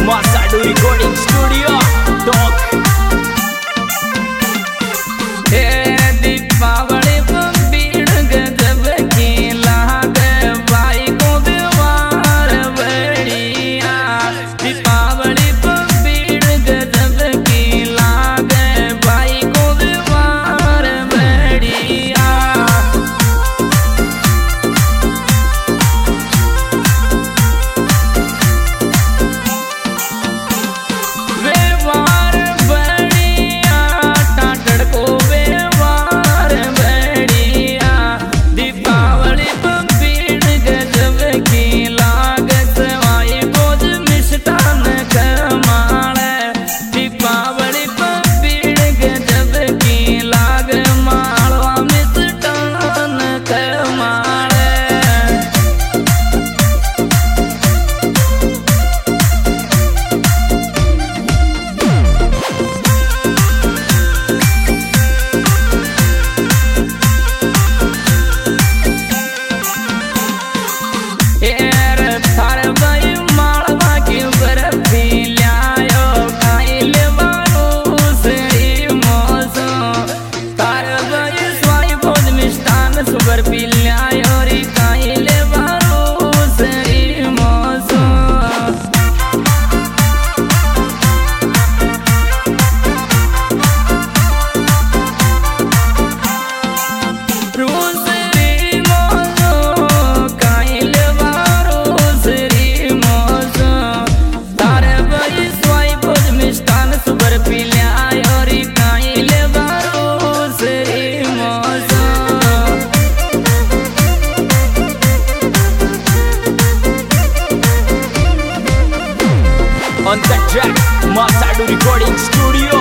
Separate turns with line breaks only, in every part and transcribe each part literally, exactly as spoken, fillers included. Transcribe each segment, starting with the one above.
Masadu Recording Studio Talk.
Hey, Deepawali Bir गजब की लाग भाई को दीवार बढ़िया। दीपावली बीड़ गजब की लाग भाई को दीवार बढ़िया। व्यवहार बढ़िया टाटड़ को व्यवहार बढ़िया। दीपावली बीड़ गजब की लागत आई बोझ मिष्टान कमाल। दीपावली बीड़ गजब की लाग मालवा मिष्टान कमाल। एर थार भाई मालवा की बर्फी ल्यायो खाइल वालो सही मौसो। थार भाई स्वाई भोज मिष्टान सुबर पी ल्यायो री खाइल वालो सही मौसो। रोसरी मौसो खाइल वारो सरी मौसो। तार भाई स्वाई भोज मिष्टान सुबर पी ल्यायो री खाइल वारो सरी मौसो।
On the track, Masadu Recording Studio.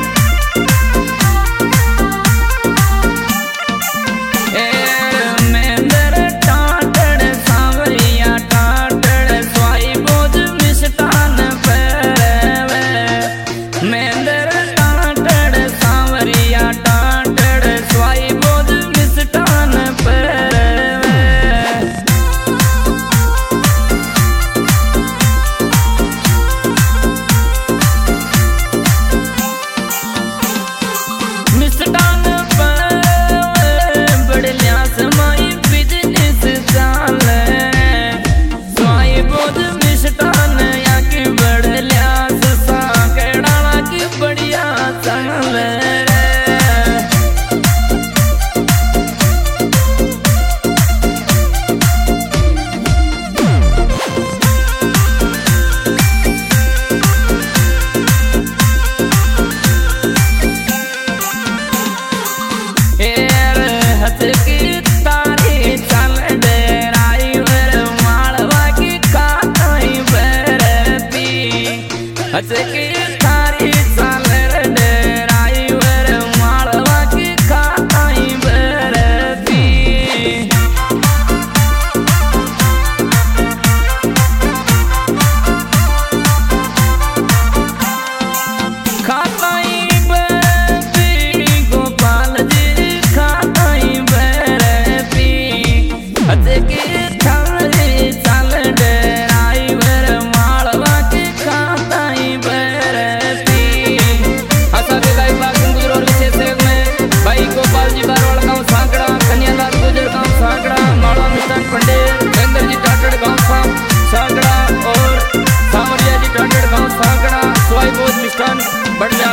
मेंदर टाटड़ सांवरिया टाटड़ स्वाई बोझ मिष्टान परवे। मेंदर टाटड़ सांवरिया टाटड़ स्वाई बोझ मिष्टान परवे। मिष्टान बड़लिया समाई बिजनेस चाले। स्वाई बोझ मिष्टान या की बड़लिया सांकड़ा की बढ़िया चाले। एर हथ की तारी चल ड्राइवर मालवा की काई बरती। हथ की तारी चल ड्राइवर मालवा की काई बरती। खाताई बरती गोपाल जी खाताई बरती। हथ की थाली चल ड्राइवर मालवा की खाताई बरती। ऐसा भी गायक बागन गुजर और विशेष सेवक में भाई गोपाल जी बारवाड़ गांव सांकड़ा, कन्यादास गुजर गांव सांकड़ा, मालवा मिष्टान पंडित गंगर जी टाटड़ गांव सांकड़ा और सांवरिया जी टाटड़ गांव सांकड़ा। स्वाई बोझ मिष्टान बढ़